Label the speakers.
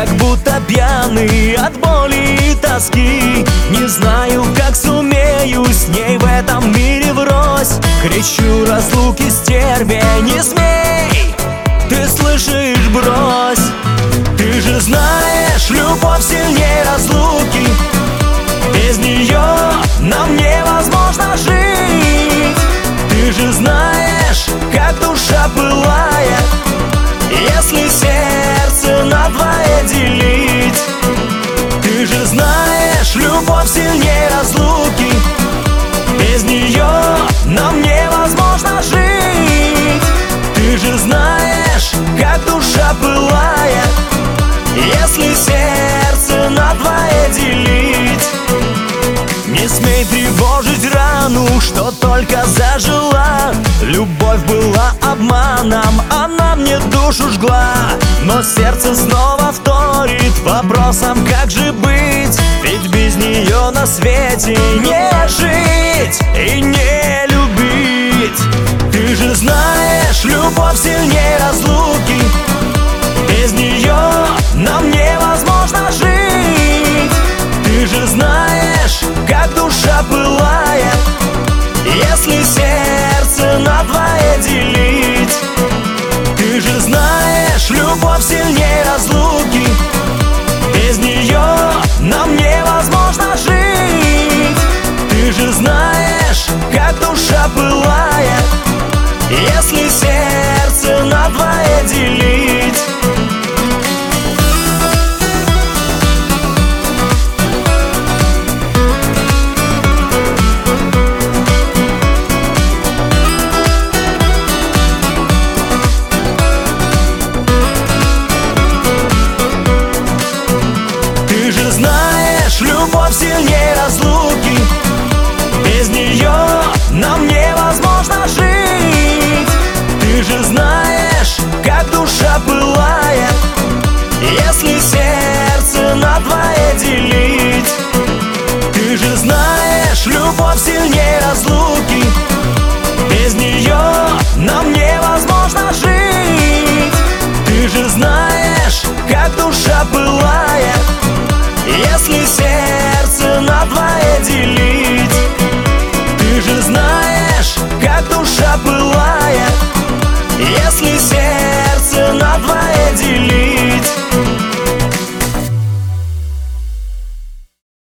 Speaker 1: как будто пьяный от боли и тоски. Не знаю, как сумею с ней в этом мире врозь. Кричу разлуки стерве, не смей, ты слышишь, брось. Ты же знаешь, любовь сильнее разлуки. Без нее нам невозможно жить. Ты же знаешь, как душа пылает, если сердце надвое делить. Ты же знаешь, любовь сильнее разлуки. Без нее нам невозможно жить. Ты же знаешь, как душа пылает, если сердце надвое делить. Не смей тревожить рану, что только зажила. Любовь была обманом, она мне душу жгла. Но сердце снова вторит вопросом, как же быть. Ведь без нее на свете не жить и не любить. Ты же знаешь, любовь сильнее разлуки. Без нее нам невозможно жить. Ты же знаешь, как душа пылает, если сердце надвое делить. Ты же знаешь, любовь сильнее разлуки. Без нее нам невозможно жить. Ты же знаешь, как душа пылает, если сердце надвое делить. Ты же знаешь, любовь сильнее разлуки. Без нее нам невозможно жить. Ты же знаешь, как душа пылает, если сердце надвое делить. Ты же знаешь, любовь сильнее разлуки. Без нее нам невозможно жить. Ты же знаешь, как душа пылает, если сердце надвое делить. Ты же знаешь, как душа пылает, если